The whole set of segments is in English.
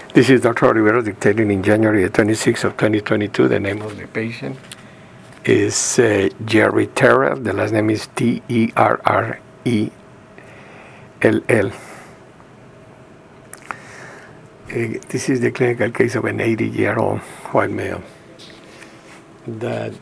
This is Dr. Olivero dictating in January 26th of 2022. The name of the patient is Jerry Terrell. The last name is Terrell. This is the clinical case of an 80-year-old white male that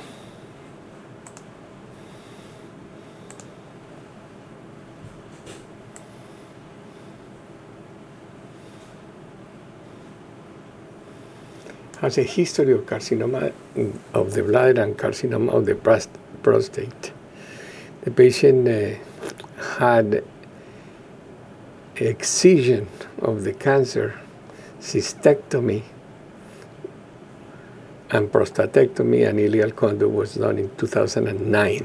has a history of carcinoma of the bladder and carcinoma of the prostate. The patient had excision of the cancer, cystectomy, and prostatectomy, and ileal conduit was done in 2009.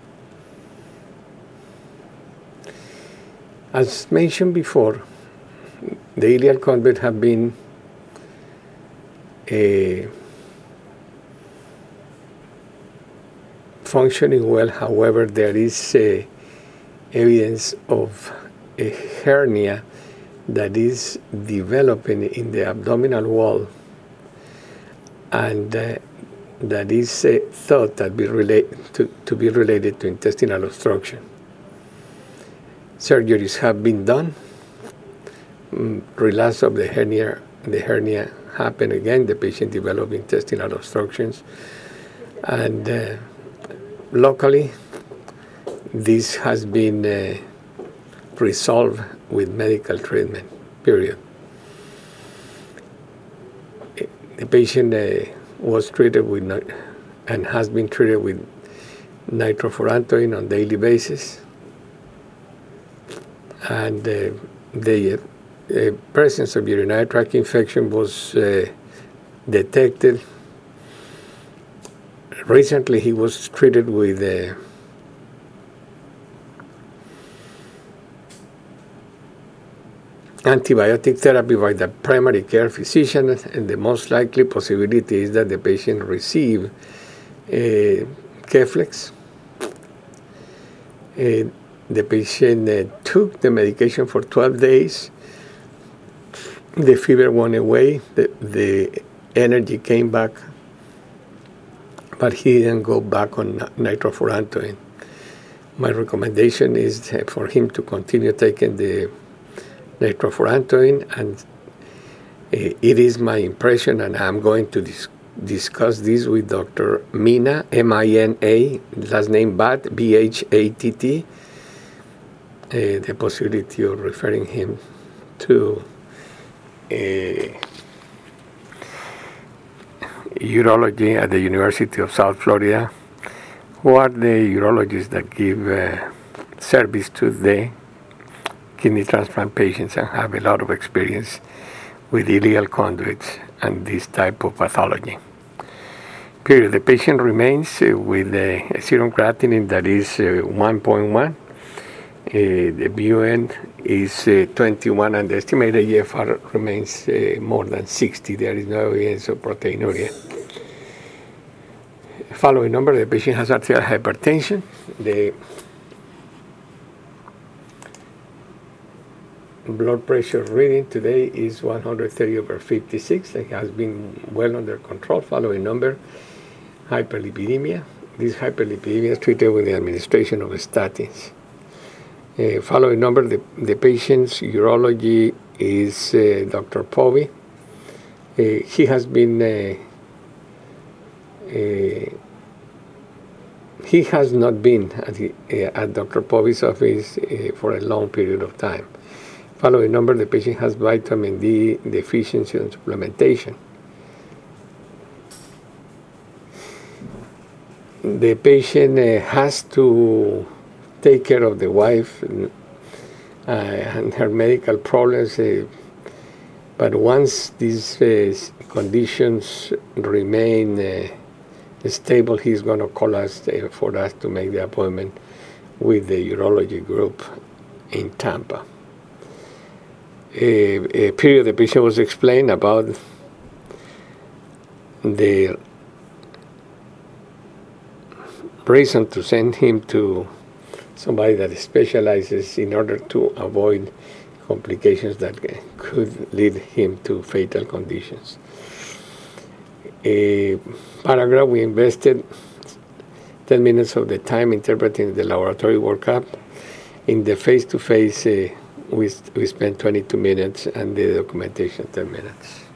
As mentioned before, the ileal conduit have been functioning well. However, there is evidence of a hernia that is developing in the abdominal wall, and that is thought to be related to intestinal obstruction. Surgeries have been done. Relapse of the hernia happened again. The patient developed intestinal obstructions, and locally, this has been resolved with medical treatment, period. The patient was treated with and has been treated with nitrofurantoin on a daily basis, and the presence of urinary tract infection was detected. Recently, he was treated with antibiotic therapy by the primary care physician, and the most likely possibility is that the patient receive Keflex. The patient took the medication for 12 days. The fever went away, the energy came back, but he didn't go back on nitrofurantoin. My recommendation is for him to continue taking the nitrofurantoin, and it is my impression, and I'm going to discuss this with Dr. Mina, M-I-N-A, last name Bhatt, B-H-A-T-T, the possibility of referring him to urology at the University of South Florida, who are the urologists that give service to the kidney transplant patients and have a lot of experience with ileal conduits and this type of pathology. Period. The patient remains with a serum creatinine that is 1.1. The BUN is 21, and the estimated EFR remains more than 60. There is no evidence of proteinuria. Following number, the patient has arterial hypertension. The blood pressure reading today is 130/56. It has been well under control. Following number, hyperlipidemia. This hyperlipidemia is treated with the administration of statins. Following number, the patient's urology is Dr. Povey. He has been, he has not been at Dr. Povey's office for a long period of time. Following number, the patient has vitamin D deficiency and supplementation. The patient has to take care of the wife and her medical problems, but once these conditions remain stable, he's going to call us for us to make the appointment with the urology group in Tampa. A period the patient was explained about the reason to send him to somebody that specializes in order to avoid complications that could lead him to fatal conditions. Paragraph, we invested 10 minutes of the time interpreting the laboratory workup. In the face-to-face, we spent 22 minutes, and the documentation 10 minutes.